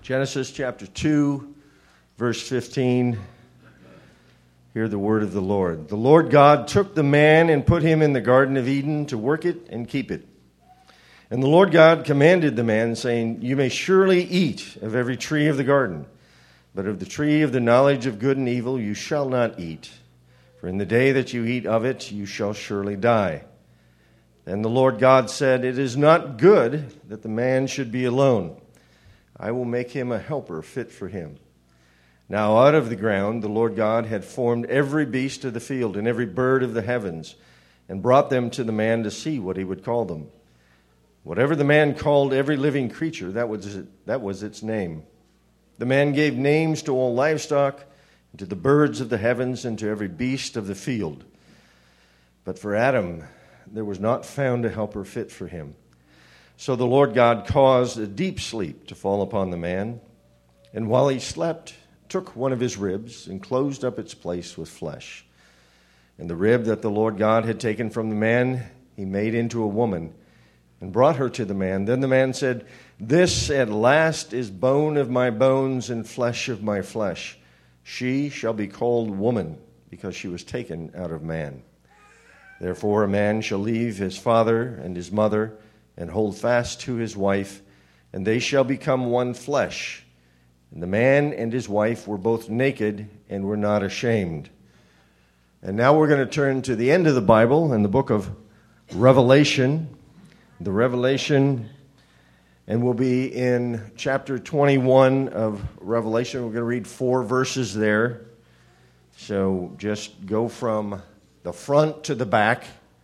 Genesis chapter 2, verse 15. Hear the word of the Lord. The Lord God took the man and put him in the Garden of Eden to work it and keep it. And the Lord God commanded the man, saying, You may surely eat of every tree of the garden, but of the tree of the knowledge of good and evil you shall not eat. For in the day that you eat of it, you shall surely die. Then the Lord God said, It is not good that the man should be alone. I will make him a helper fit for him. Now out of the ground the Lord God had formed every beast of the field and every bird of the heavens, and brought them to the man to see what he would call them. Whatever the man called every living creature, that was its name. The man gave names to all livestock, and to the birds of the heavens, and to every beast of the field. But for Adam there was not found a helper fit for him. So the Lord God caused a deep sleep to fall upon the man, and while he slept, took one of his ribs and closed up its place with flesh. And the rib that the Lord God had taken from the man, he made into a woman, and brought her to the man. Then the man said, This at last is bone of my bones and flesh of my flesh. She shall be called woman, because she was taken out of man. Therefore a man shall leave his father and his mother, and hold fast to his wife, and they shall become one flesh. And the man and his wife were both naked and were not ashamed. And now we're going to turn to the end of the Bible in the book of Revelation. The Revelation, and we'll be in chapter 21 of Revelation. We're going to read 4 verses there. So just go from the front to the back.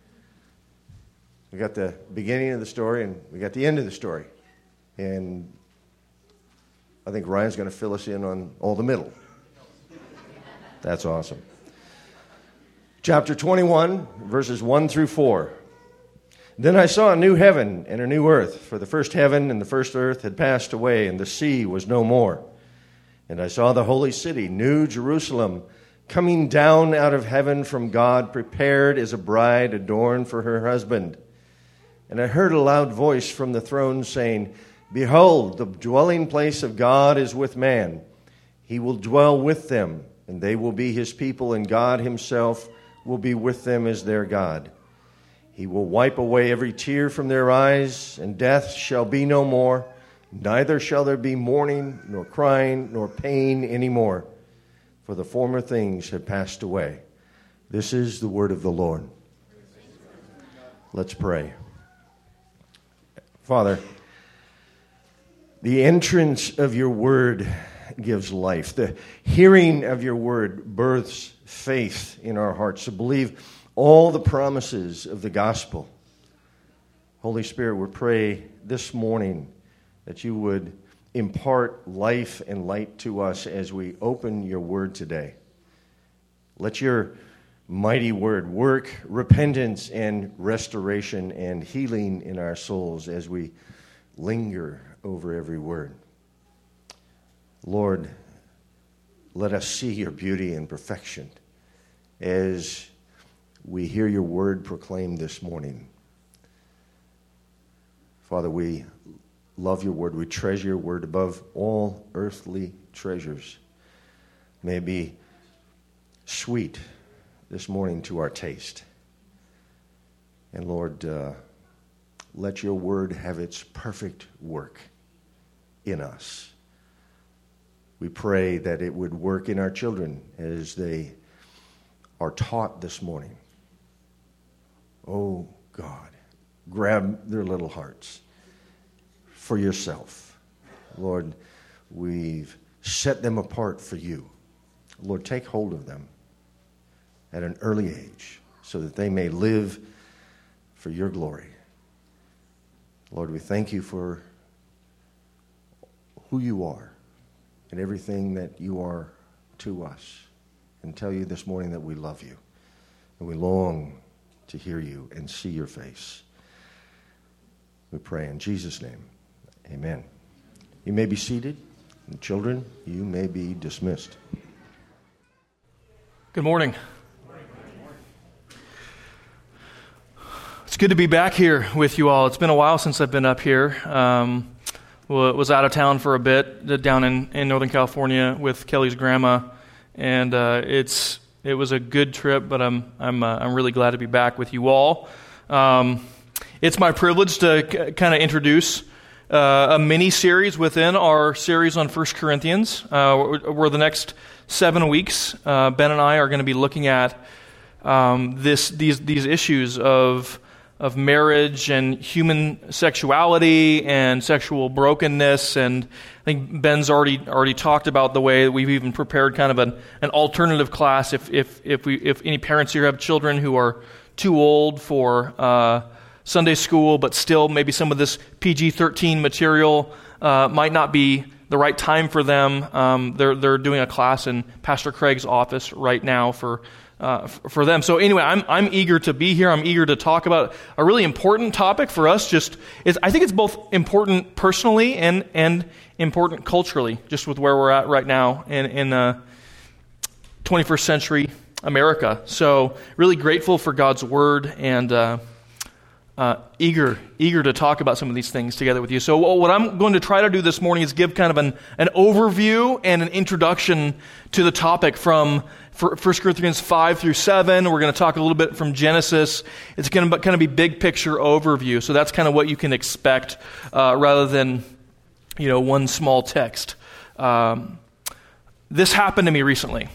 We got the beginning of the story and we got the end of the story. And I think Ryan's going to fill us in on all the middle. That's awesome. Chapter 21, verses 1 through 4. Then I saw a new heaven and a new earth, for the first heaven and the first earth had passed away, and the sea was no more. And I saw the holy city, New Jerusalem, coming down out of heaven from God, prepared as a bride adorned for her husband. And I heard a loud voice from the throne saying, Behold, the dwelling place of God is with man. He will dwell with them, and they will be his people, and God himself will be with them as their God. He will wipe away every tear from their eyes, and death shall be no more. Neither shall there be mourning, nor crying, nor pain any more, for the former things have passed away. This is the word of the Lord. Let's pray. Father, the entrance of your word gives life. The hearing of your word births faith in our hearts to believe all the promises of the gospel. Holy Spirit, we pray this morning that you would impart life and light to us as we open your word today. Let your mighty word work repentance and restoration and healing in our souls as we linger over every word. Lord, let us see your beauty and perfection as we hear your word proclaimed this morning. Father, we love your word. We treasure your word above all earthly treasures. May it be sweet this morning to our taste. And Lord, let your word have its perfect work in us. We pray that it would work in our children as they are taught this morning. Oh God, grab their little hearts for yourself. Lord, we've set them apart for you. Lord, take hold of them at an early age so that they may live for your glory. Lord, we thank you for who you are and everything that you are to us, and tell you this morning that we love you and we long to hear you and see your face. We pray in Jesus' name. Amen. You may be seated. And children, you may be dismissed. Good morning. It's good to be back here with you all. It's been a while since I've been up here. was out of town for a bit down in Northern California with Kelly's grandma, and it was a good trip. But I'm really glad to be back with you all. It's my privilege to kind of introduce a mini series within our series on 1 Corinthians. Where the next 7 weeks, Ben and I are going to be looking at these issues of marriage and human sexuality and sexual brokenness. And I think Ben's already talked about the way that we've even prepared kind of an alternative class if any parents here have children who are too old for Sunday school, but still maybe some of this PG-13 material might not be the right time for them. They're doing a class in Pastor Craig's office right now for them. So anyway, I'm eager to be here. I'm eager to talk about a really important topic for us. I think it's both important personally and important culturally, just with where we're at right now in 21st century America. So really grateful for God's word and eager to talk about some of these things together with you. So what I'm going to try to do this morning is give kind of an overview and an introduction to the topic from 1 Corinthians 5 through 7. We're going to talk a little bit from Genesis. It's going to kind of be big picture overview. So that's kind of what you can expect rather than one small text. This happened to me recently.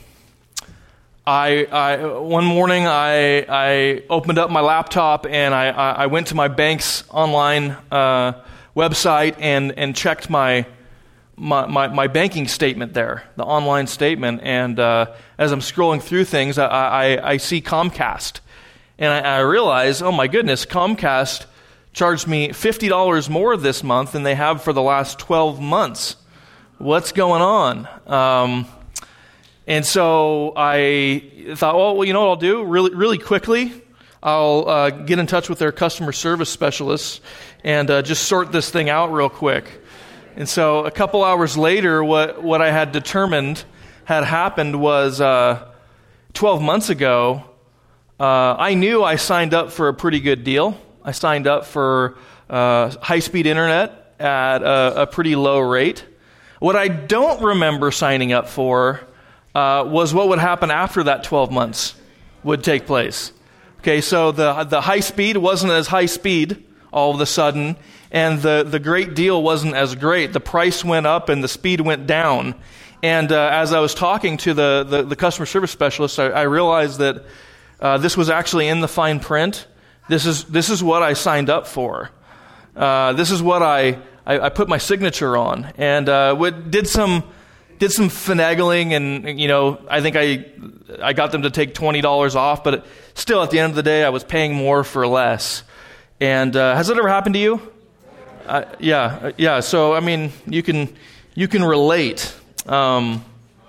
One morning I opened up my laptop and I went to my bank's online website and checked my banking statement there, the online statement. And as I'm scrolling through things, I see Comcast, and I realize, oh my goodness, Comcast charged me $50 more this month than they have for the last 12 months. What's going on? And so I thought, well, you know what I'll do? Really quickly, I'll get in touch with their customer service specialists and just sort this thing out real quick. And so a couple hours later, what I had determined had happened was 12 months ago, I knew I signed up for a pretty good deal. I signed up for high-speed internet at a pretty low rate. What I don't remember signing up for was what would happen after that 12 months would take place. Okay, so the high speed wasn't as high speed all of a sudden, and the great deal wasn't as great. The price went up and the speed went down. And as I was talking to the customer service specialist, I realized that this was actually in the fine print. This is what I signed up for. This is what I put my signature on, and did some finagling, and I think I got them to take $20 off, but still at the end of the day I was paying more for less. And has that ever happened to you? Yeah. So I mean, you can relate. So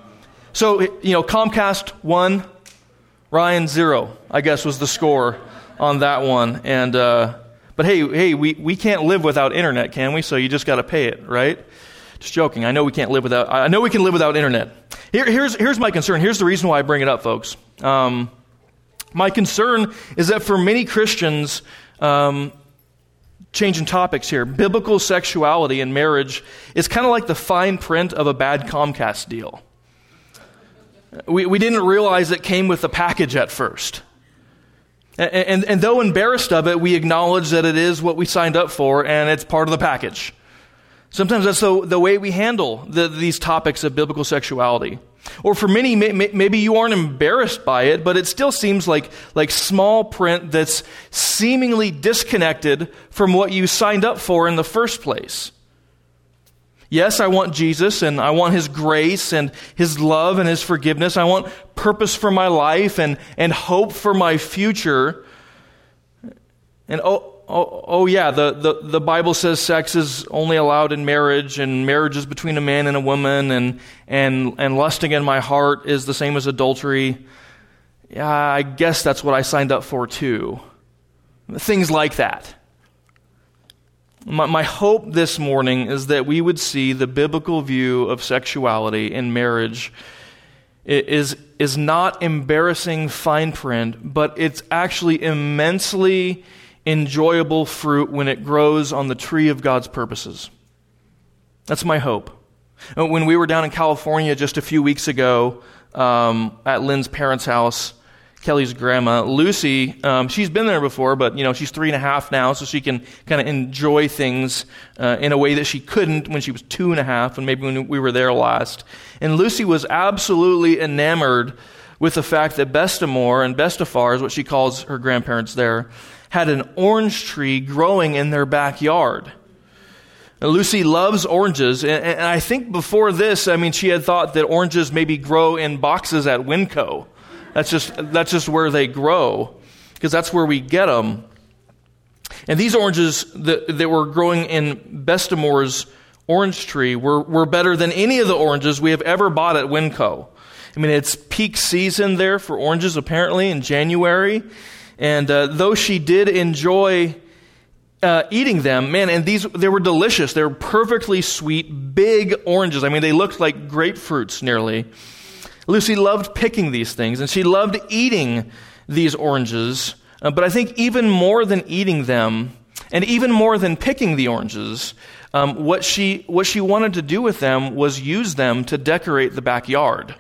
Comcast 1, Ryan 0, I guess was the score on that one. And but hey, we can't live without internet, can we? So you just got to pay it, right? Just joking. I know we can live without internet. Here's my concern. Here's the reason why I bring it up, folks. My concern is that for many Christians, changing topics here, biblical sexuality and marriage is kind of like the fine print of a bad Comcast deal. We didn't realize it came with the package at first. And though embarrassed of it, we acknowledge that it is what we signed up for and it's part of the package. Sometimes that's the way we handle these topics of biblical sexuality. Or for many, maybe you aren't embarrassed by it, but it still seems like small print that's seemingly disconnected from what you signed up for in the first place. Yes, I want Jesus, and I want His grace and His love and His forgiveness. I want purpose for my life and hope for my future. And oh yeah, the Bible says sex is only allowed in marriage, and marriage is between a man and a woman, and lusting in my heart is the same as adultery. Yeah, I guess that's what I signed up for too. Things like that. My hope this morning is that we would see the biblical view of sexuality in marriage is not embarrassing fine print, but it's actually immensely enjoyable fruit when it grows on the tree of God's purposes. That's my hope. When we were down in California just a few weeks ago at Lynn's parents' house, Kelly's grandma, Lucy, she's been there before, but she's 3.5 now, so she can kind of enjoy things in a way that she couldn't when she was 2.5, and maybe when we were there last. And Lucy was absolutely enamored with the fact that Bestamore and Bestafar, is what she calls her grandparents there, had an orange tree growing in their backyard. Now, Lucy loves oranges, and I think before this, she had thought that oranges maybe grow in boxes at Winco. That's just where they grow, because that's where we get them. And these oranges that were growing in Bestamore's orange tree were better than any of the oranges we have ever bought at Winco. It's peak season there for oranges, apparently, in January. And though she did enjoy eating them, and they were delicious. They were perfectly sweet, big oranges. They looked like grapefruits nearly. Lucy loved picking these things, and she loved eating these oranges. But I think even more than eating them, and even more than picking the oranges, what she wanted to do with them was use them to decorate the backyard.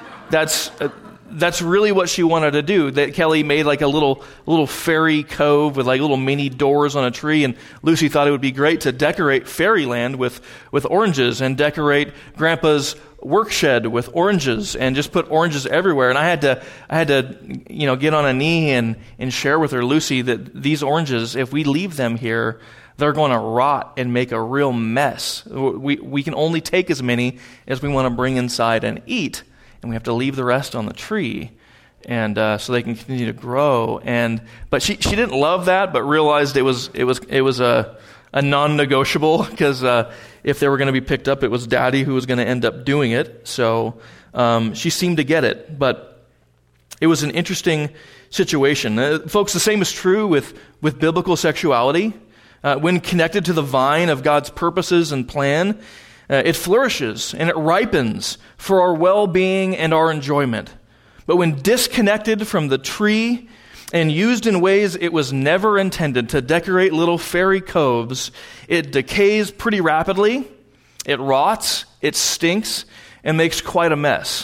That's really what she wanted to do. That Kelly made like a little fairy cove with like little mini doors on a tree, and Lucy thought it would be great to decorate fairyland with oranges, and decorate Grandpa's work shed with oranges, and just put oranges everywhere. And I had to get on a knee and share with her, Lucy, that these oranges, if we leave them here, they're going to rot and make a real mess. We can only take as many as we want to bring inside and eat. And we have to leave the rest on the tree, and so they can continue to grow. But she didn't love that, but realized it was a non-negotiable, because if they were going to be picked up, it was Daddy who was going to end up doing it. So she seemed to get it, but it was an interesting situation. Folks, the same is true with biblical sexuality. When connected to the vine of God's purposes and plan, it flourishes and it ripens for our well-being and our enjoyment. But when disconnected from the tree and used in ways it was never intended to decorate little fairy coves, it decays pretty rapidly, it rots, it stinks, and makes quite a mess.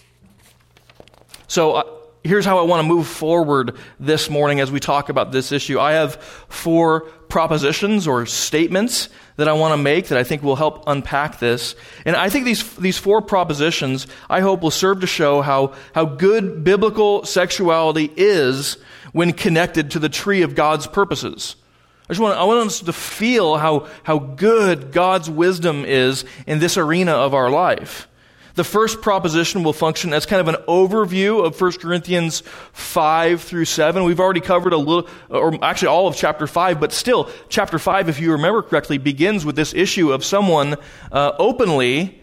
So here's how I want to move forward this morning as we talk about this issue. I have 4 propositions or statements that I want to make that I think will help unpack this. And I think these 4 propositions, I hope, will serve to show how good biblical sexuality is when connected to the tree of God's purposes. I want us to feel how good God's wisdom is in this arena of our life. The first proposition will function as kind of an overview of 1 Corinthians 5 through 7. We've already covered a little, or actually all of chapter 5, but still, chapter 5, if you remember correctly, begins with this issue of someone openly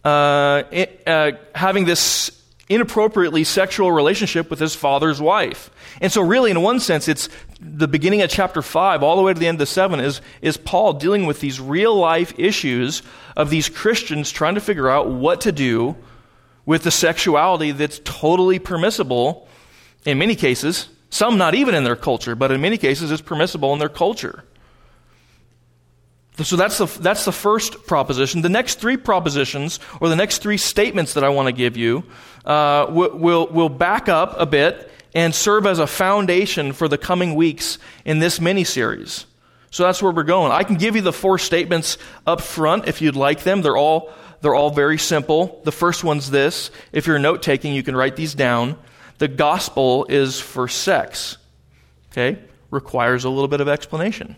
having this inappropriately sexual relationship with his father's wife. And so really, in one sense, it's the beginning of chapter 5 all the way to the end of 7 is Paul dealing with these real-life issues of these Christians trying to figure out what to do with the sexuality that's totally permissible in many cases, some not even in their culture, but in many cases it's permissible in their culture. So that's the first proposition. The next 3 propositions, or the next 3 statements that I want to give you, will back up a bit and serve as a foundation for the coming weeks in this mini-series. So that's where we're going. I can give you the 4 statements up front if you'd like them. They're all very simple. The first one's this. If you're note-taking, you can write these down. The gospel is for sex. Okay? Requires a little bit of explanation.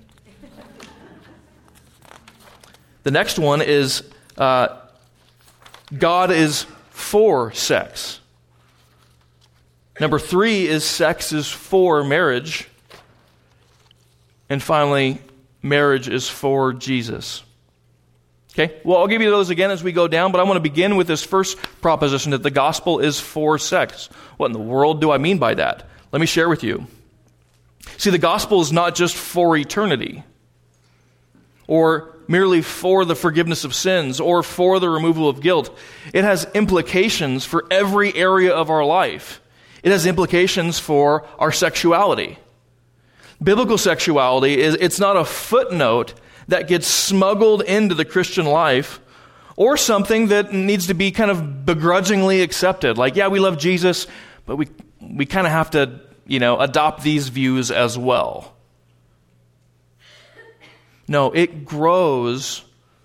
The next one is God is for sex. Number 3 is sex is for marriage. And finally, marriage is for Jesus. Okay? Well, I'll give you those again as we go down, but I want to begin with this first proposition that the gospel is for sex. What in the world do I mean by that? Let me share with you. See, the gospel is not just for eternity, or merely for the forgiveness of sins, or for the removal of guilt. It has implications for every area of our life. It has implications for our sexuality. Biblical sexuality it's not a footnote that gets smuggled into the Christian life or something that needs to be kind of begrudgingly accepted. Like, yeah, we love Jesus, but we kind of have to, adopt these views as well. No, it grows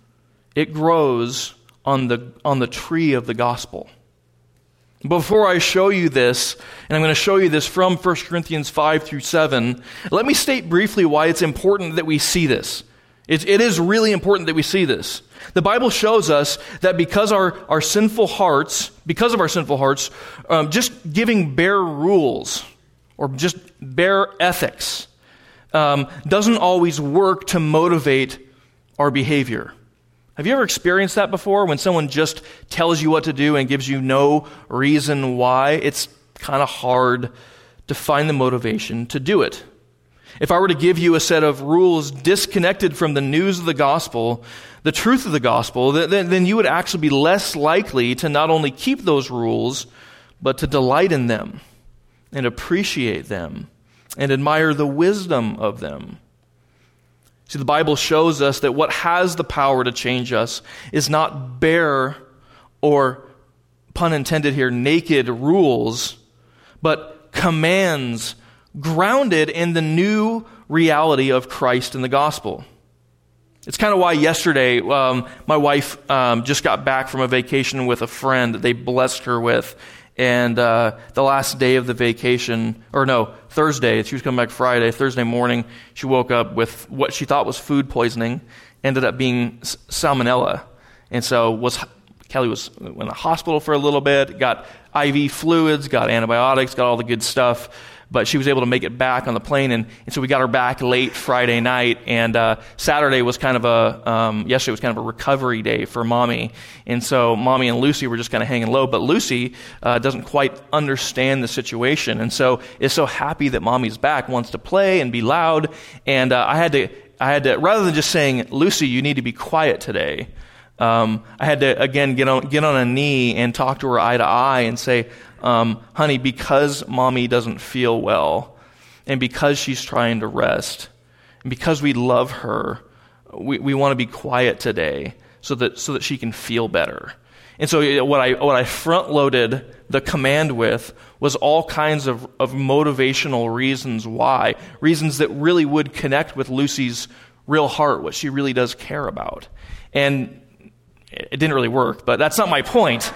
on the tree of the gospel. Before I show you this, and I'm going to show you this from 1 Corinthians 5 through 7, let me state briefly why it's important that we see this. It is really important that we see this. The Bible shows us that because of our sinful hearts, just giving bare rules or just bare ethics doesn't always work to motivate our behavior. Have you ever experienced that before, when someone just tells you what to do and gives you no reason why? It's kind of hard to find the motivation to do it. If I were to give you a set of rules disconnected from the news of the gospel, the truth of the gospel, then you would actually be less likely to not only keep those rules, but to delight in them and appreciate them and admire the wisdom of them. See, the Bible shows us that what has the power to change us is not bare, or, pun intended here, naked rules, but commands grounded in the new reality of Christ and the gospel. It's kind of why yesterday my wife just got back from a vacation with a friend that they blessed her with. And the last day of the vacation, Thursday, she was coming back Friday, Thursday morning, she woke up with what she thought was food poisoning, ended up being salmonella. And so Kelly was in the hospital for a little bit, got IV fluids, got antibiotics, got all the good stuff. But she was able to make it back on the plane, and so we got her back late Friday night, and Saturday was kind of yesterday was kind of a recovery day for Mommy, and so Mommy and Lucy were just kind of hanging low, but Lucy doesn't quite understand the situation, and so is so happy that Mommy's back, wants to play and be loud, and I had to, rather than just saying, Lucy, you need to be quiet today, I had to, again, get on a knee and talk to her eye to eye and say, honey, because Mommy doesn't feel well, and because she's trying to rest, and because we love her, we want to be quiet today so that she can feel better. And so what I front-loaded the command with was all kinds of motivational reasons why, reasons that really would connect with Lucy's real heart, what she really does care about. And it didn't really work, but that's not my point.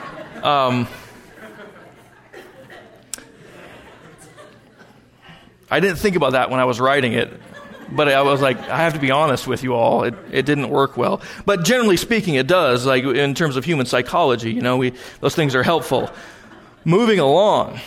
I didn't think about that when I was writing it, but I was like, I have to be honest with you all, it didn't work well. But generally speaking, it does, like in terms of human psychology, those things are helpful. Moving along.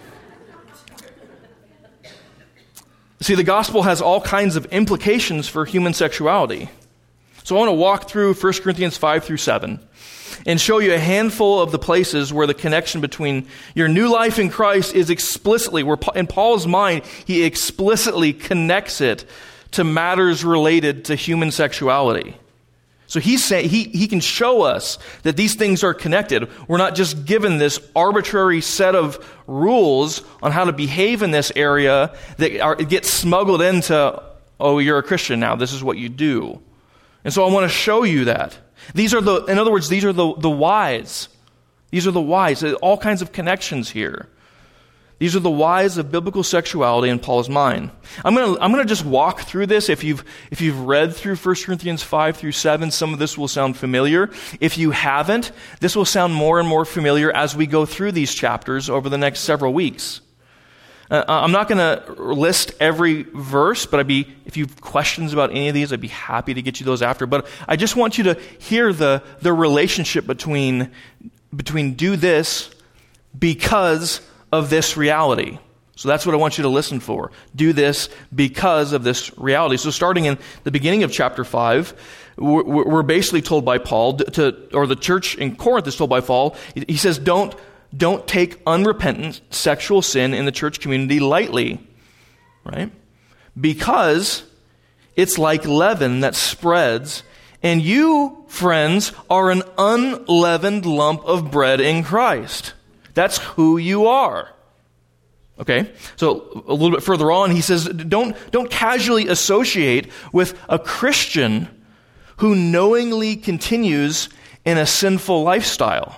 See, the gospel has all kinds of implications for human sexuality. So I want to walk through 1 Corinthians 5 through 7 and show you a handful of the places where the connection between your new life in Christ is explicitly, where in Paul's mind, he explicitly connects it to matters related to human sexuality. So he's saying he can show us that these things are connected. We're not just given this arbitrary set of rules on how to behave in this area that get smuggled into, oh, you're a Christian now, this is what you do. And so I want to show you that. These are the whys. These are the whys. All kinds of connections here. These are the whys of biblical sexuality in Paul's mind. I'm going to just walk through this. If you've read through 1 Corinthians 5 through 7, some of this will sound familiar. If you haven't, this will sound more and more familiar as we go through these chapters over the next several weeks. I'm not going to list every verse, but if you have questions about any of these, I'd be happy to get you those after. But I just want you to hear the relationship between do this because of this reality. So that's what I want you to listen for. Do this because of this reality. So starting in the beginning of chapter 5, we're basically told by Paul, or the church in Corinth is told by Paul, he says, don't take unrepentant sexual sin in the church community lightly, right? Because it's like leaven that spreads, and you, friends, are an unleavened lump of bread in Christ. That's who you are. Okay? So a little bit further on, he says, don't casually associate with a Christian who knowingly continues in a sinful lifestyle.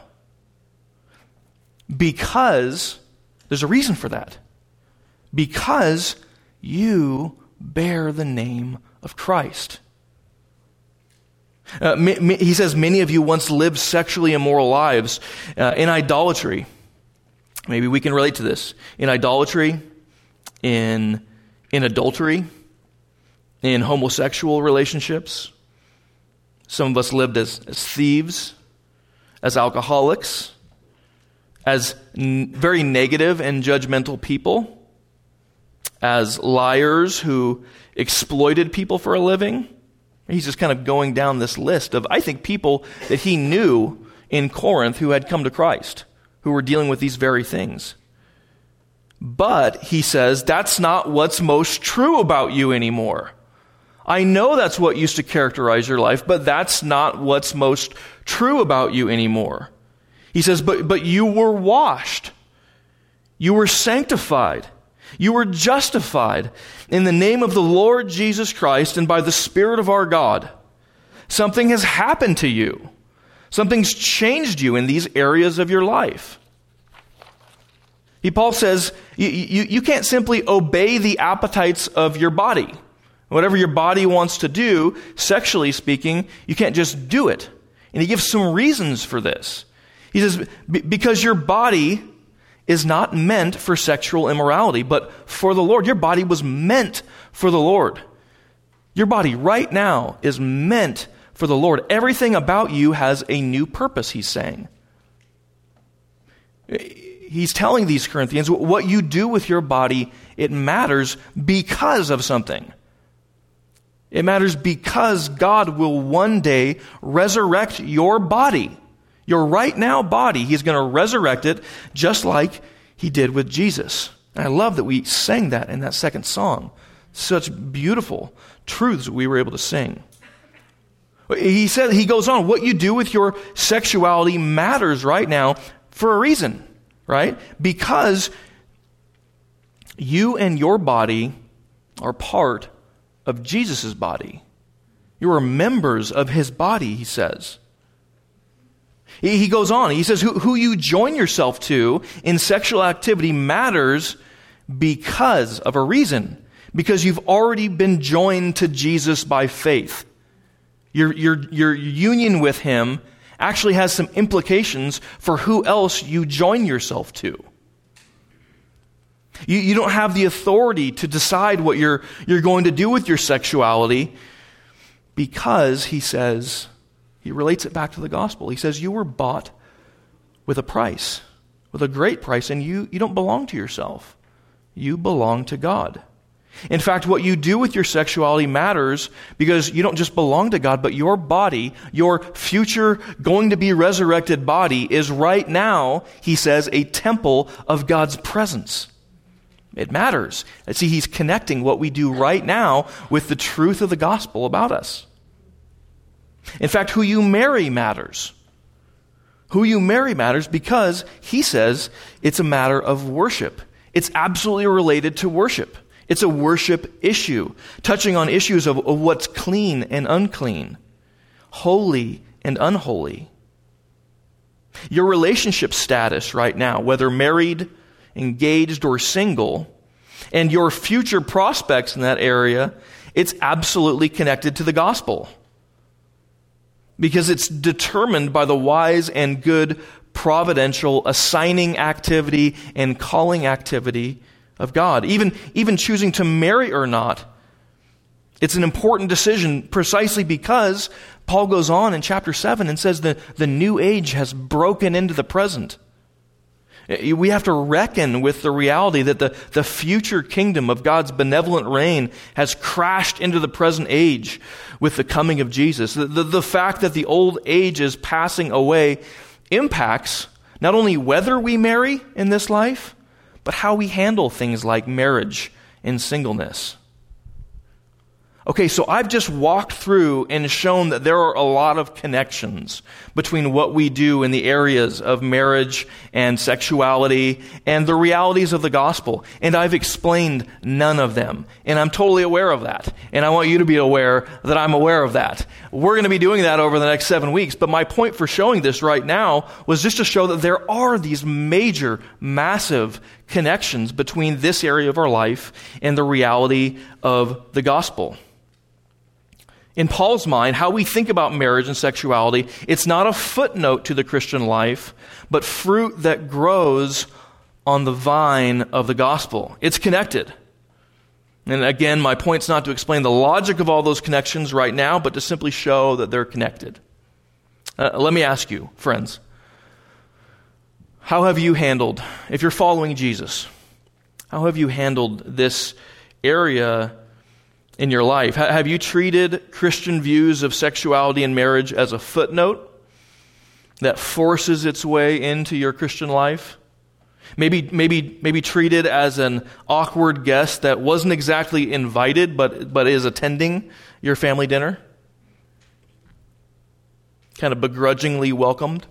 Because there's a reason for that. Because you bear the name of Christ. He says, many of you once lived sexually immoral lives in idolatry. Maybe we can relate to this. In idolatry, in adultery, in homosexual relationships. Some of us lived as thieves, as alcoholics, as very negative and judgmental people, as liars who exploited people for a living. He's just kind of going down this list of, I think, people that he knew in Corinth who had come to Christ, who were dealing with these very things. But, he says, that's not what's most true about you anymore. I know that's what used to characterize your life, but that's not what's most true about you anymore. He says, but you were washed. You were sanctified. You were justified in the name of the Lord Jesus Christ and by the Spirit of our God. Something has happened to you. Something's changed you in these areas of your life. Paul says, you can't simply obey the appetites of your body. Whatever your body wants to do, sexually speaking, you can't just do it. And he gives some reasons for this. He says, because your body is not meant for sexual immorality, but for the Lord. Your body was meant for the Lord. Your body right now is meant for the Lord. Everything about you has a new purpose, he's saying. He's telling these Corinthians, what you do with your body, it matters because of something. It matters because God will one day resurrect your body. Your right now body, he's going to resurrect it just like he did with Jesus. And I love that we sang that in that second song. Such beautiful truths we were able to sing. He goes on, what you do with your sexuality matters right now for a reason, right? Because you and your body are part of Jesus' body. You are members of his body, he says. He goes on, he says, who you join yourself to in sexual activity matters because of a reason. Because you've already been joined to Jesus by faith. Your union with him actually has some implications for who else you join yourself to. You don't have the authority to decide what you're going to do with your sexuality because, he says, he relates it back to the gospel. He says, you were bought with a price, with a great price, and you don't belong to yourself. You belong to God. In fact, what you do with your sexuality matters because you don't just belong to God, but your body, your future going to be resurrected body is right now, he says, a temple of God's presence. It matters. See, he's connecting what we do right now with the truth of the gospel about us. In fact, who you marry matters. Who you marry matters because, he says, it's a matter of worship. It's absolutely related to worship. It's a worship issue, touching on issues of what's clean and unclean, holy and unholy. Your relationship status right now, whether married, engaged, or single, and your future prospects in that area, it's absolutely connected to the gospel. Because it's determined by the wise and good providential assigning activity and calling activity of God. Even choosing to marry or not, it's an important decision precisely because Paul goes on in chapter 7 and says the new age has broken into the present. We have to reckon with the reality that the future kingdom of God's benevolent reign has crashed into the present age with the coming of Jesus. The fact that the old age is passing away impacts not only whether we marry in this life, but how we handle things like marriage and singleness. Okay, so I've just walked through and shown that there are a lot of connections between what we do in the areas of marriage and sexuality and the realities of the gospel. And I've explained none of them. And I'm totally aware of that. And I want you to be aware that I'm aware of that. We're going to be doing that over the next 7 weeks. But my point for showing this right now was just to show that there are these major, massive connections between this area of our life and the reality of the gospel. In Paul's mind, how we think about marriage and sexuality, it's not a footnote to the Christian life, but fruit that grows on the vine of the gospel. It's connected. And again, my point's not to explain the logic of all those connections right now, but to simply show that they're connected. Let me ask you, friends, how have you handled, if you're following Jesus, how have you handled this area in your life? Have you treated Christian views of sexuality and marriage as a footnote that forces its way into your Christian life? Maybe treated as an awkward guest that wasn't exactly invited but is attending your family dinner? Kind of begrudgingly welcomed?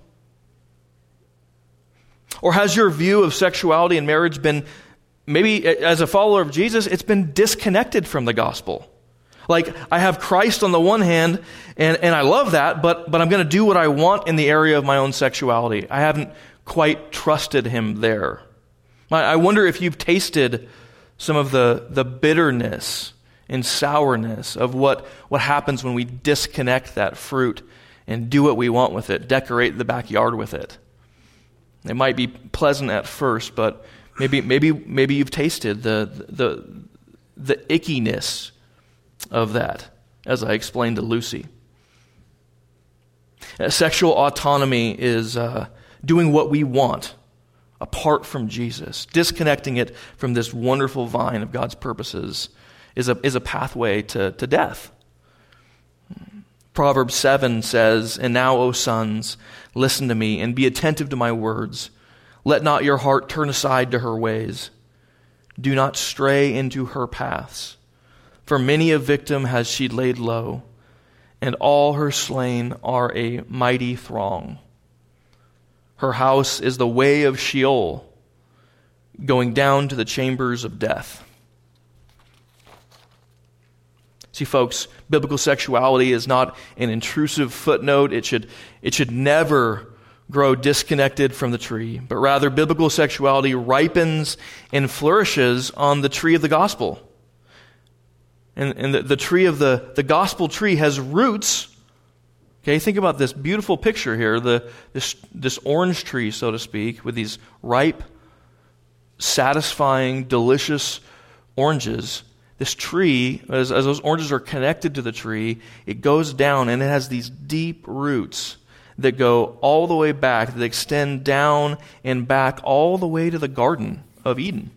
Or has your view of sexuality and marriage been, maybe as a follower of Jesus, it's been disconnected from the gospel? Like, I have Christ on the one hand, and I love that, but I'm going to do what I want in the area of my own sexuality. I haven't quite trusted him there. I wonder if you've tasted some of the bitterness and sourness of what happens when we disconnect that fruit and do what we want with it, decorate the backyard with it. It might be pleasant at first, but maybe you've tasted the ickiness of that, as I explained to Lucy. Sexual autonomy is doing what we want apart from Jesus. Disconnecting it from this wonderful vine of God's purposes is a pathway to death. Proverbs 7 says, "And now, O sons, listen to me and be attentive to my words. Let not your heart turn aside to her ways. Do not stray into her paths. For many a victim has she laid low, and all her slain are a mighty throng. Her house is the way of Sheol, going down to the chambers of death." See, folks, biblical sexuality is not an intrusive footnote. It should never grow disconnected from the tree, but rather biblical sexuality ripens and flourishes on the tree of the gospel. And the tree of the gospel tree has roots. Okay, think about this beautiful picture here, this orange tree, so to speak, with these ripe, satisfying, delicious oranges. This tree, as those oranges are connected to the tree, it goes down and it has these deep roots that go all the way back, that extend down and back all the way to the Garden of Eden.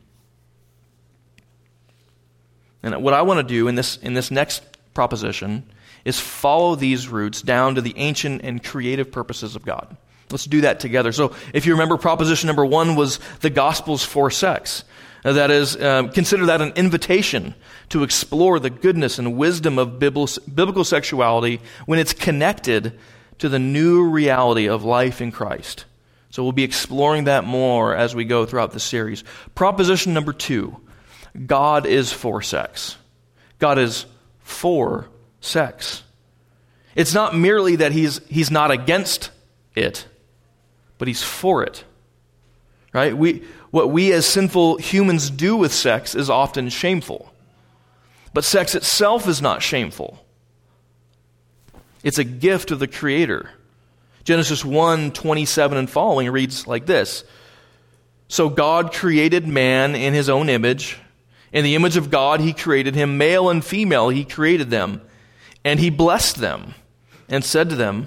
And what I want to do in this next proposition is follow these roots down to the ancient and creative purposes of God. Let's do that together. So if you remember, proposition number 1 was the gospel's for sex. That is, consider that an invitation to explore the goodness and wisdom of biblical sexuality when it's connected to the new reality of life in Christ. So we'll be exploring that more as we go throughout the series. Proposition number 2, God is for sex. God is for sex. It's not merely that he's not against it, but he's for it. Right? What we as sinful humans do with sex is often shameful. But sex itself is not shameful. It's a gift of the Creator. Genesis 1:27 and following reads like this: "So God created man in his own image. In the image of God he created him, male and female he created them. And he blessed them and said to them,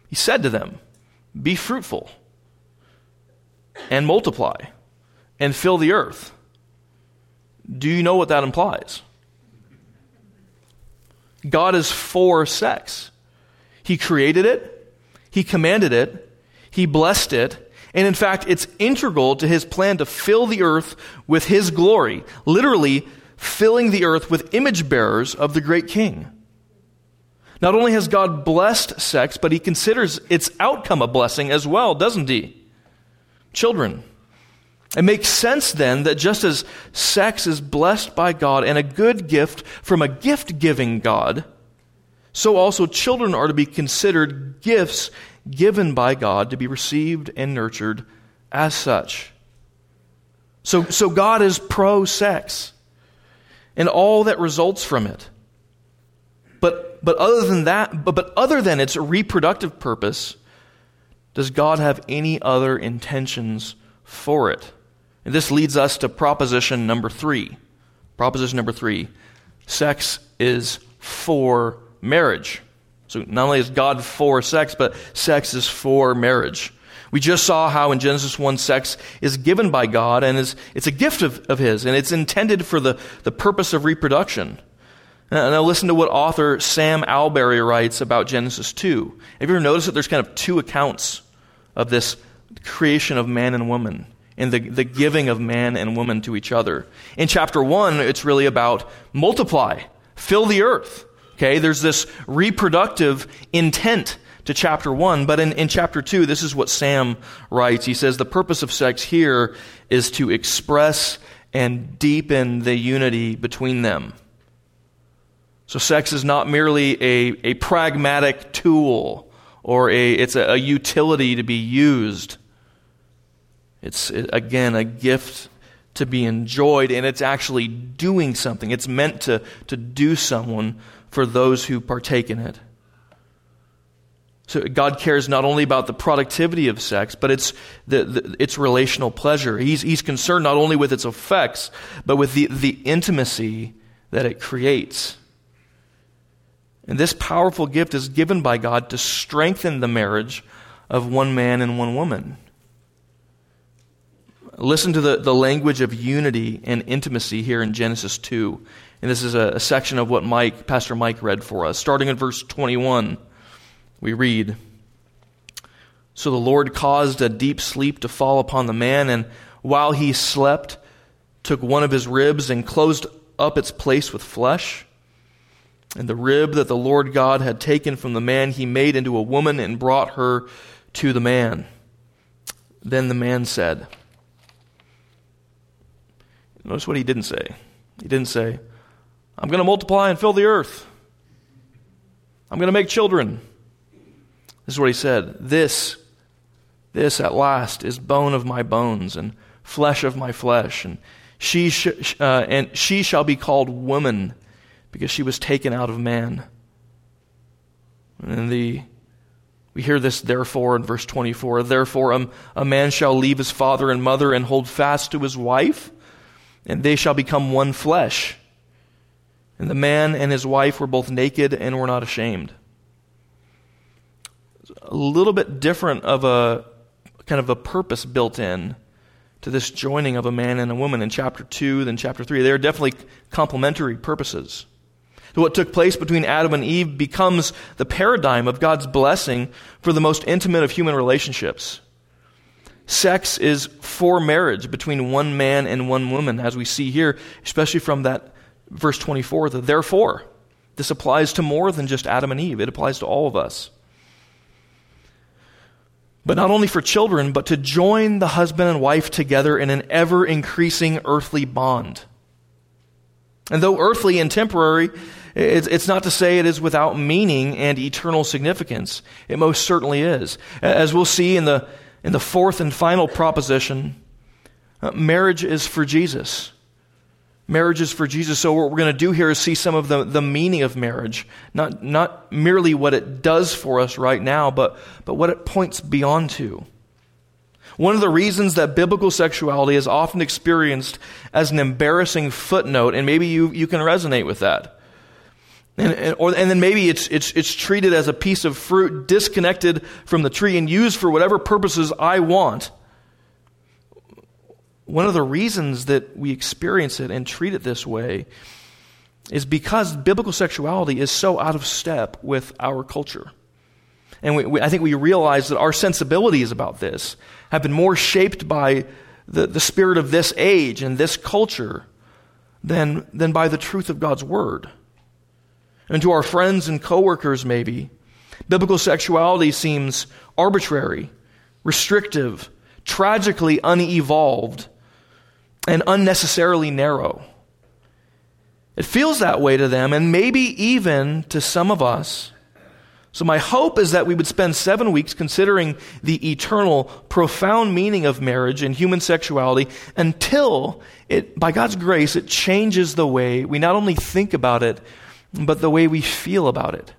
be fruitful and multiply and fill the earth." Do you know what that implies? God is for sex. He created it, he commanded it, he blessed it, and in fact, it's integral to his plan to fill the earth with his glory. Literally, filling the earth with image bearers of the great king. Not only has God blessed sex, but he considers its outcome a blessing as well, doesn't he? Children. It makes sense then that just as sex is blessed by God and a good gift from a gift-giving God, so also children are to be considered gifts given by God to be received and nurtured as such. So God is pro-sex and all that results from it. But other than its reproductive purpose, does God have any other intentions for it? And this leads us to proposition number 3. Proposition number 3. Sex is for marriage. So not only is God for sex, but sex is for marriage. We just saw how in Genesis 1, sex is given by God, and it's a gift of his, and it's intended for the purpose of reproduction. Now listen to what author Sam Alberry writes about Genesis 2. Have you ever noticed that there's kind of 2 accounts of this creation of man and woman and the giving of man and woman to each other? In chapter 1, it's really about multiply, fill the earth. Okay, there's this reproductive intent to chapter 1, but in chapter 2, this is what Sam writes. He says, the purpose of sex here is to express and deepen the unity between them. So sex is not merely a pragmatic tool or it's a utility to be used. It's, again, a gift to be enjoyed, and it's actually doing something. It's meant to do someone for those who partake in it. So God cares not only about the productivity of sex, but its relational pleasure. He's concerned not only with its effects, but with the intimacy that it creates. And this powerful gift is given by God to strengthen the marriage of one man and one woman. Listen to the language of unity and intimacy here in Genesis 2. And this is a section of what Pastor Mike read for us. Starting in verse 21, we read, "So the Lord caused a deep sleep to fall upon the man, and while he slept, took one of his ribs and closed up its place with flesh. And the rib that the Lord God had taken from the man, he made into a woman and brought her to the man. Then the man said," notice what he didn't say. He didn't say, "I'm going to multiply and fill the earth. I'm going to make children." This is what he said. This at last is bone of my bones and flesh of my flesh, and she shall be called woman, because she was taken out of man. And we hear this therefore in verse 24. "Therefore a man shall leave his father and mother and hold fast to his wife, and they shall become one flesh. And the man and his wife were both naked and were not ashamed." A little bit different of a kind of a purpose built in to this joining of a man and a woman in chapter 2 than chapter 3. They are definitely complementary purposes. So what took place between Adam and Eve becomes the paradigm of God's blessing for the most intimate of human relationships. Sex is for marriage between one man and one woman, as we see here, especially from that verse 24, the therefore. This applies to more than just Adam and Eve. It applies to all of us. But not only for children, but to join the husband and wife together in an ever-increasing earthly bond. And though earthly and temporary, it's not to say it is without meaning and eternal significance. It most certainly is. As we'll see in the fourth and final proposition, marriage is for Jesus. Marriage is for Jesus. So what we're going to do here is see some of the meaning of marriage, not merely what it does for us right now, but what it points beyond to. One of the reasons that biblical sexuality is often experienced as an embarrassing footnote, and maybe you can resonate with that, and then maybe it's treated as a piece of fruit disconnected from the tree and used for whatever purposes I want. One of the reasons that we experience it and treat it this way is because biblical sexuality is so out of step with our culture. And I think we realize that our sensibilities about this have been more shaped by the spirit of this age and this culture than by the truth of God's word. And to our friends and coworkers, maybe, biblical sexuality seems arbitrary, restrictive, tragically unevolved, and unnecessarily narrow. It feels that way to them, and maybe even to some of us. So my hope is that we would spend 7 weeks considering the eternal, profound meaning of marriage and human sexuality until, by God's grace, it changes the way we not only think about it, but the way we feel about it.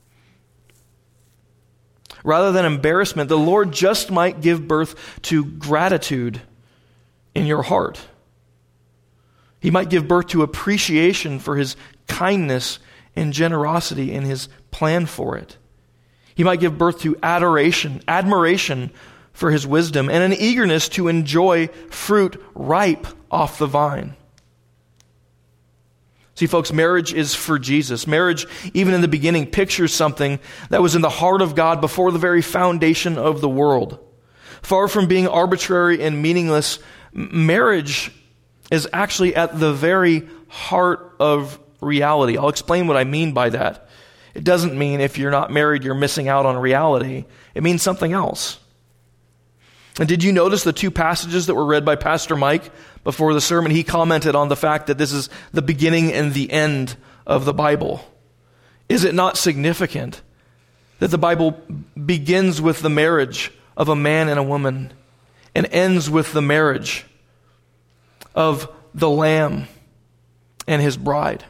Rather than embarrassment, the Lord just might give birth to gratitude in your heart. He might give birth to appreciation for His kindness and generosity in His plan for it. He might give birth to admiration for His wisdom, and an eagerness to enjoy fruit ripe off the vine. See, folks, marriage is for Jesus. Marriage, even in the beginning, pictures something that was in the heart of God before the very foundation of the world. Far from being arbitrary and meaningless, marriage is actually at the very heart of reality. I'll explain what I mean by that. It doesn't mean if you're not married, you're missing out on reality. It means something else. And did you notice the 2 passages that were read by Pastor Mike before the sermon? He commented on the fact that this is the beginning and the end of the Bible. Is it not significant that the Bible begins with the marriage of a man and a woman and ends with the marriage of the Lamb and His bride?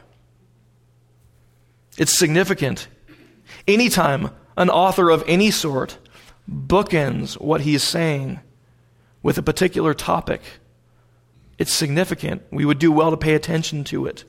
It's significant. Anytime an author of any sort bookends what he is saying with a particular topic, it's significant. We would do well to pay attention to it.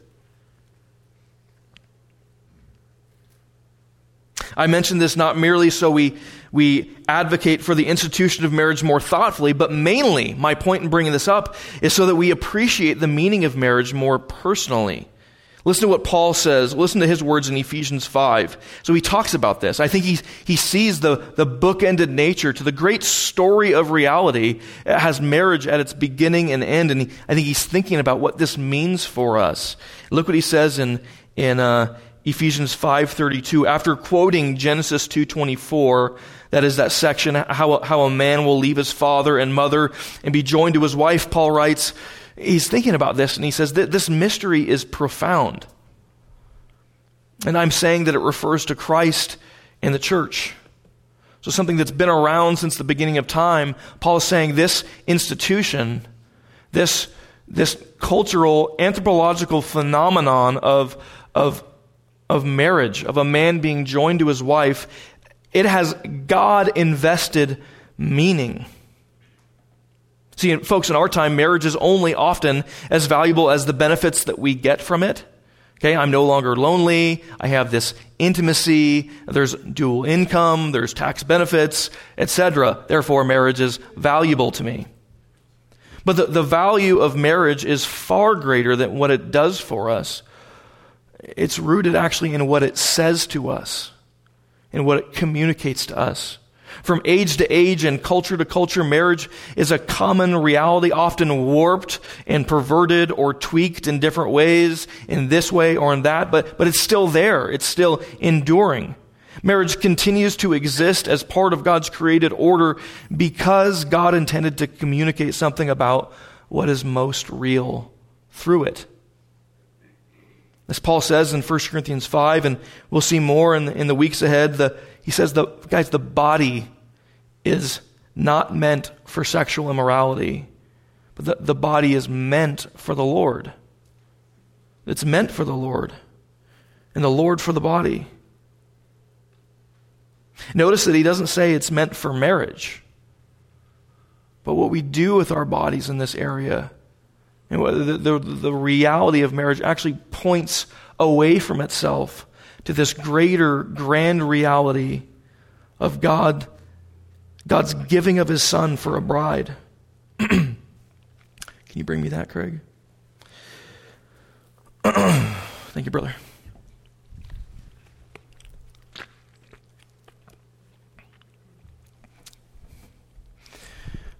I mention this not merely so we advocate for the institution of marriage more thoughtfully, but mainly, my point in bringing this up is so that we appreciate the meaning of marriage more personally. Listen to what Paul says. Listen to his words in Ephesians 5. So he talks about this. I think he sees the bookended nature to the great story of reality. It has marriage at its beginning and end, and I think he's thinking about what this means for us. Look what he says in Ephesians 5:32. After quoting Genesis 2:24, that is that section, how a man will leave his father and mother and be joined to his wife, Paul writes, he's thinking about this, and he says that this mystery is profound. And I'm saying that it refers to Christ and the church. So something that's been around since the beginning of time. Paul is saying this institution, this cultural, anthropological phenomenon of marriage, of a man being joined to his wife, it has God-invested meaning. See, folks, in our time, marriage is only often as valuable as the benefits that we get from it. Okay, I'm no longer lonely. I have this intimacy. There's dual income. There's tax benefits, etc. Therefore, marriage is valuable to me. But the value of marriage is far greater than what it does for us. It's rooted actually in what it says to us, in what it communicates to us. From age to age and culture to culture, marriage is a common reality, often warped and perverted or tweaked in different ways, in this way or in that, but it's still there. It's still enduring. Marriage continues to exist as part of God's created order because God intended to communicate something about what is most real through it. As Paul says in 1 Corinthians 5, and we'll see more in the weeks ahead, he says, the body is not meant for sexual immorality, but the body is meant for the Lord. It's meant for the Lord, and the Lord for the body. Notice that he doesn't say it's meant for marriage, but what we do with our bodies in this area, and the reality of marriage actually points away from itself to this greater, grand reality of God's giving of His Son for a bride. Can you bring me that, Craig? Thank you, brother.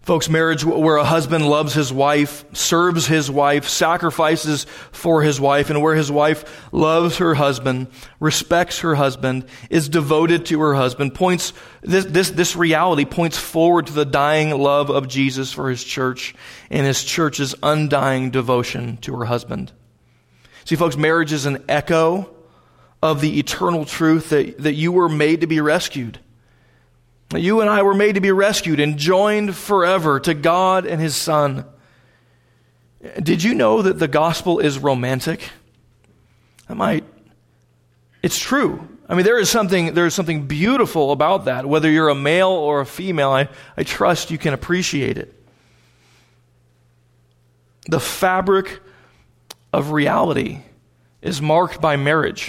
Folks, marriage where a husband loves his wife, serves his wife, sacrifices for his wife, and where his wife loves her husband, respects her husband, is devoted to her husband, this reality points forward to the dying love of Jesus for his church and his church's undying devotion to her husband. See, folks, marriage is an echo of the eternal truth that you were made to be rescued. You and I were made to be rescued and joined forever to God and His Son. Did you know that the gospel is romantic? It's true. I mean, there is something beautiful about that. Whether you're a male or a female, I trust you can appreciate it. The fabric of reality is marked by marriage.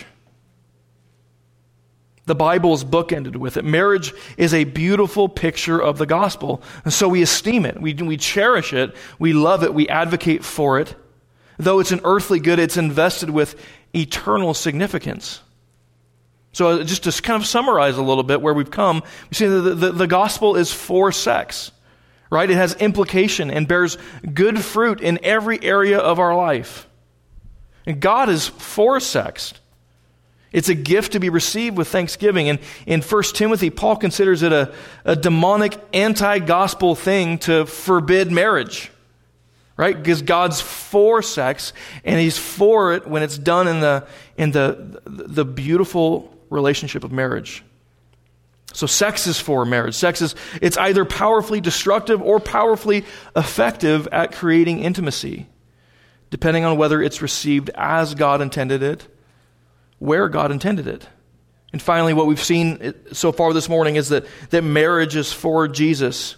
The Bible is bookended with it. Marriage is a beautiful picture of the gospel, and so we esteem it. We cherish it. We love it. We advocate for it. Though it's an earthly good, it's invested with eternal significance. So just to kind of summarize a little bit where we've come, we see that the gospel is for sex, right? It has implication and bears good fruit in every area of our life. And God is for sex. It's a gift to be received with thanksgiving. And in 1 Timothy, Paul considers it a demonic, anti-gospel thing to forbid marriage, right? Because God's for sex, and He's for it when it's done in the beautiful relationship of marriage. So sex is for marriage. It's either powerfully destructive or powerfully effective at creating intimacy, depending on whether it's received as God intended it, where God intended it. And finally, what we've seen so far this morning is that marriage is for Jesus.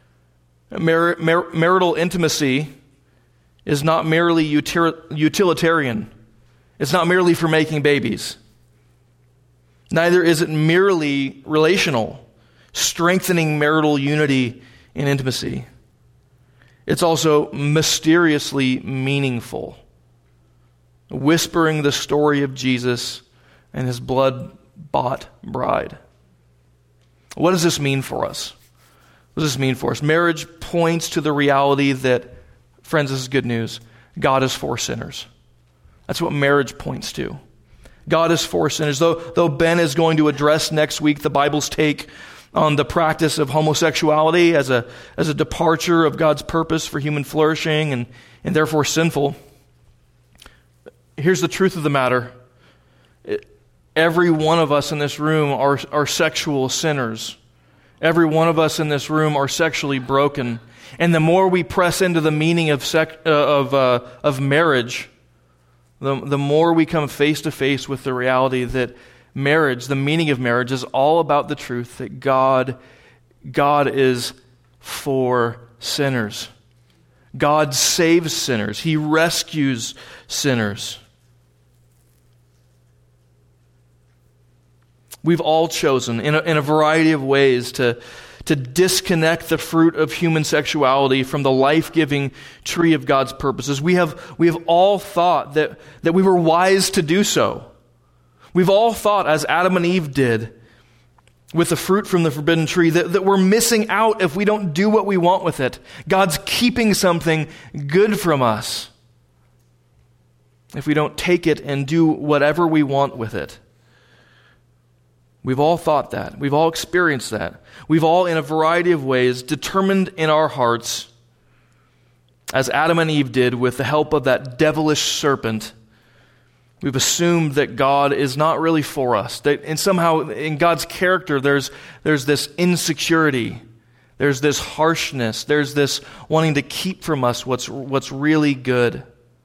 Marital intimacy is not merely utilitarian. It's not merely for making babies. Neither is it merely relational, strengthening marital unity and intimacy. It's also mysteriously meaningful, whispering the story of Jesus and His blood-bought bride. What does this mean for us? What does this mean for us? Marriage points to the reality that, friends, this is good news, God is for sinners. That's what marriage points to. God is for sinners. Though Ben is going to address next week the Bible's take on the practice of homosexuality as a departure of God's purpose for human flourishing and therefore sinful, here's the truth of the matter. Every one of us in this room are sexual sinners. Every one of us in this room are sexually broken. And the more we press into the meaning of marriage, the more we come face to face with the reality that marriage, the meaning of marriage, is all about the truth that God is for sinners. God saves sinners. He rescues sinners. We've all chosen in a variety of ways to disconnect the fruit of human sexuality from the life-giving tree of God's purposes. We have all thought that we were wise to do so. We've all thought, as Adam and Eve did with the fruit from the forbidden tree, that we're missing out if we don't do what we want with it. God's keeping something good from us if we don't take it and do whatever we want with it. We've all thought that. We've all experienced that. We've all, in a variety of ways, determined in our hearts, as Adam and Eve did with the help of that devilish serpent, we've assumed that God is not really for us. And somehow, in God's character, there's this insecurity. There's this harshness. There's this wanting to keep from us what's really good.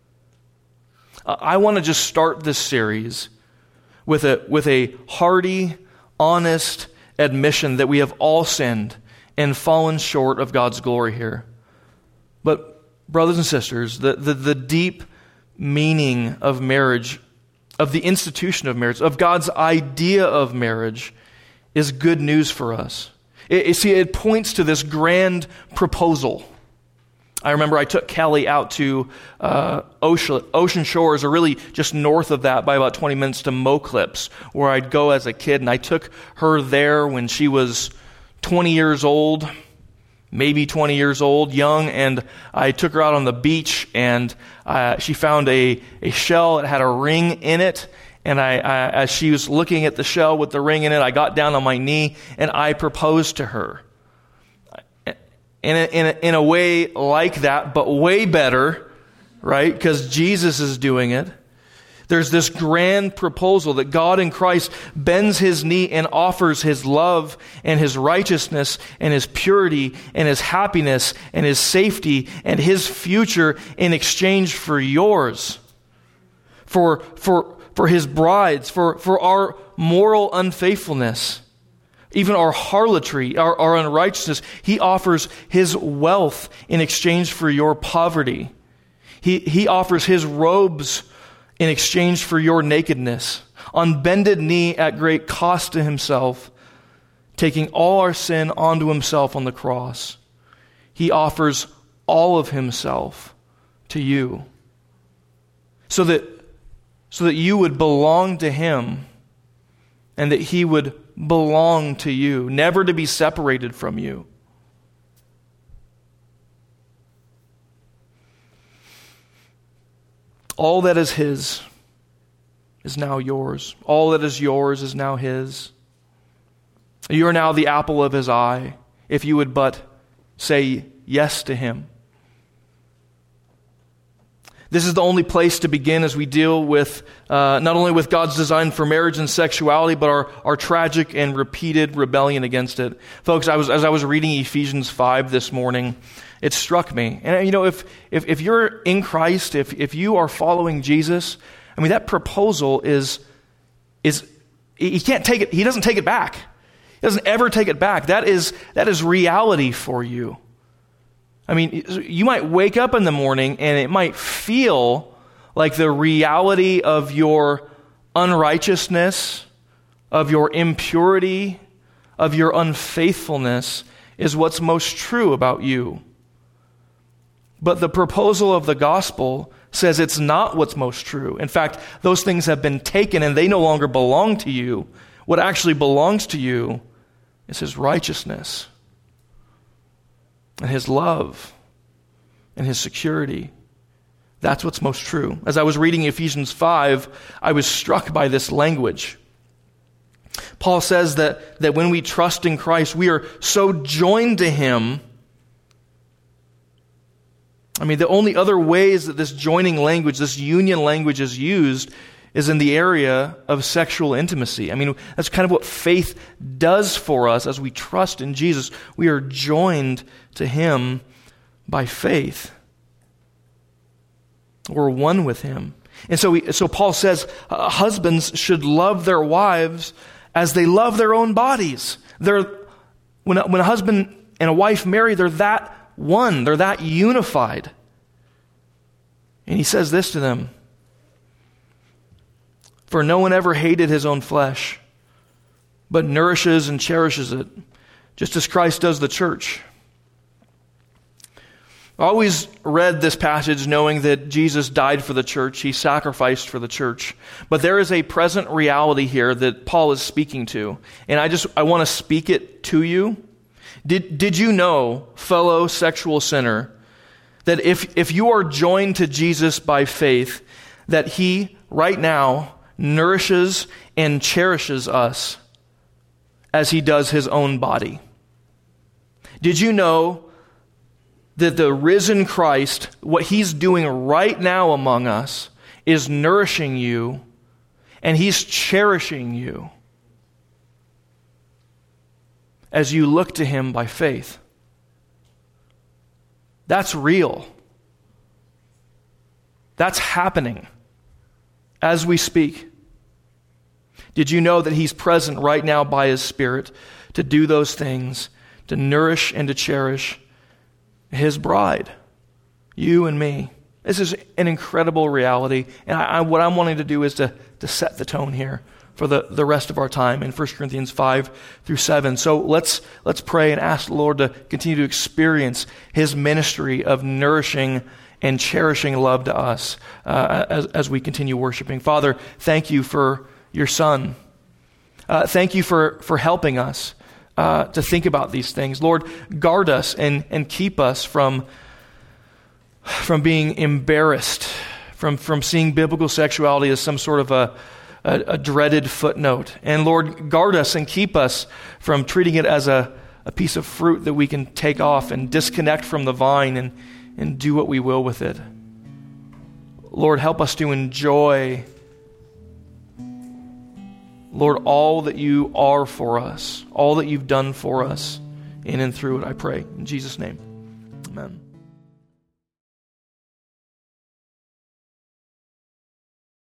I want to just start this series with a hearty, honest admission that we have all sinned and fallen short of God's glory here. But brothers and sisters, the deep meaning of marriage, of the institution of marriage, of God's idea of marriage, is good news for us. It points to this grand proposal. I remember I took Kelly out to Ocean Shores, or really just north of that by about 20 minutes, to Moclips, where I'd go as a kid. And I took her there when she was 20 years old. maybe 20 years old, young, and I took her out on the beach, and she found a shell that had a ring in it. And as she was looking at the shell with the ring in it, I got down on my knee and I proposed to her. In a way like that, but way better, right? Because Jesus is doing it. There's this grand proposal that God in Christ bends his knee and offers his love and his righteousness and his purity and his happiness and his safety and his future in exchange for yours. For his brides, for our moral unfaithfulness, even our harlotry, our unrighteousness. He offers his wealth in exchange for your poverty. He offers his robes in exchange for your nakedness. On bended knee at great cost to himself, taking all our sin onto himself on the cross. He offers all of himself to you so that you would belong to him and that he would belong to you, never to be separated from you. All that is his is now yours. All that is yours is now his. You are now the apple of his eye, if you would but say yes to him. This is the only place to begin as we deal with not only with God's design for marriage and sexuality, but our tragic and repeated rebellion against it. Folks, as I was reading Ephesians 5 this morning, it struck me. And if you're in Christ, if you are following Jesus, I mean, that proposal is he can't take it. He doesn't take it back. He doesn't ever take it back. That is reality for you. I mean, you might wake up in the morning and it might feel like the reality of your unrighteousness, of your impurity, of your unfaithfulness is what's most true about you. But the proposal of the gospel says it's not what's most true. In fact, those things have been taken and they no longer belong to you. What actually belongs to you is his righteousness and his love and his security. That's what's most true. As I was reading Ephesians 5, I was struck by this language. Paul says that when we trust in Christ, we are so joined to him. I mean, the only other ways that this joining language, this union language is used is in the area of sexual intimacy. I mean, that's kind of what faith does for us as we trust in Jesus. We are joined to him by faith. We're one with him. And so Paul says husbands should love their wives as they love their own bodies. When a husband and a wife marry, they're that one. They're that unified. And he says this to them: for no one ever hated his own flesh, but nourishes and cherishes it, just as Christ does the church. I always read this passage knowing that Jesus died for the church. He sacrificed for the church. But there is a present reality here that Paul is speaking to. And I want to speak it to you. Did you know, fellow sexual sinner, that if you are joined to Jesus by faith, that he right now nourishes and cherishes us as he does his own body? Did you know that the risen Christ, what he's doing right now among us, is nourishing you and he's cherishing you as you look to him by faith? That's real. That's happening as we speak. Did you know that he's present right now by his Spirit to do those things, to nourish and to cherish his bride, you and me? This is an incredible reality. And what I'm wanting to do is to set the tone here for the rest of our time in 1 Corinthians 5 through 7. So let's pray and ask the Lord to continue to experience his ministry of nourishing and cherishing love to us as we continue worshiping. Father, thank you for your Son. Thank you for helping us to think about these things. Lord, guard us and keep us from being embarrassed, from seeing biblical sexuality as some sort of a dreaded footnote. And Lord, guard us and keep us from treating it as a piece of fruit that we can take off and disconnect from the vine and do what we will with it. Lord, help us to enjoy, Lord, all that you are for us, all that you've done for us in and through it, I pray. In Jesus' name, amen.